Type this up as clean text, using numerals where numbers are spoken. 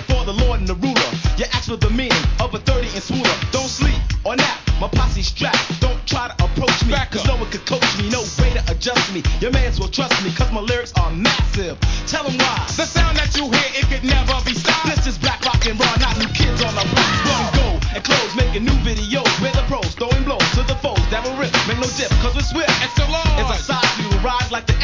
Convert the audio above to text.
standing for the Lord and the ruler. You ask for the meaning of a 30 and swooler. Don't sleep or nap, my posse's strapped. Don't try to approach me, cause no one could coach me. No way to adjust me, your mans will trust me, cause my lyrics are massive. Tell them why. The sound that you hear, it could never be stopped. This is black rock and raw, not new kids on the block. Run, go, and close, making new videos. Where the pros throwing blows to the foes that will rip. Make no dip, cause we're swift. It's the Lord. It's a size we will rise like the